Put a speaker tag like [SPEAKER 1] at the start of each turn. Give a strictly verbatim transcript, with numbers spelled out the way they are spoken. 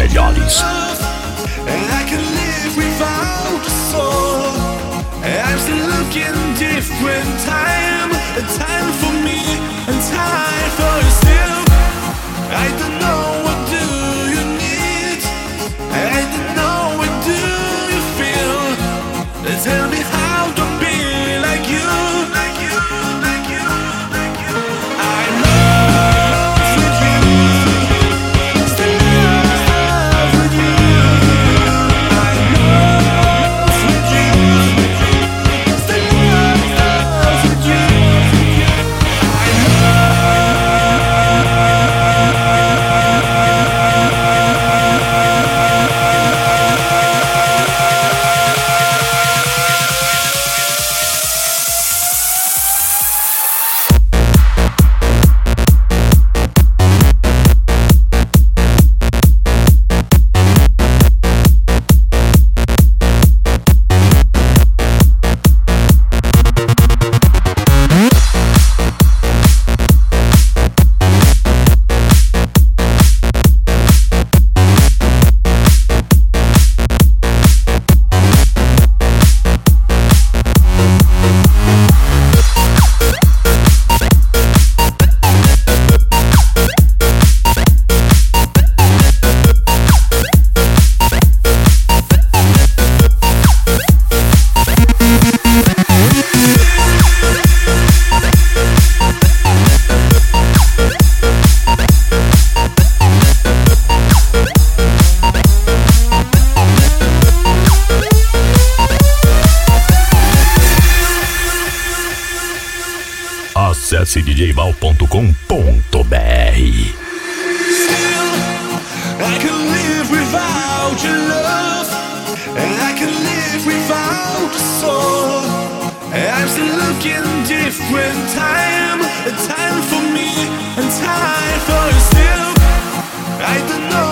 [SPEAKER 1] melhores.
[SPEAKER 2] Tell me how to be like you, like you, like you, like you. I love with you, still love with you. I love with you, still love with you.
[SPEAKER 1] Acesse d j val ponto com ponto b r.
[SPEAKER 2] I can live without your love, and I can live without a soul. I'm still looking different time, a time for me and time for you still. I don't know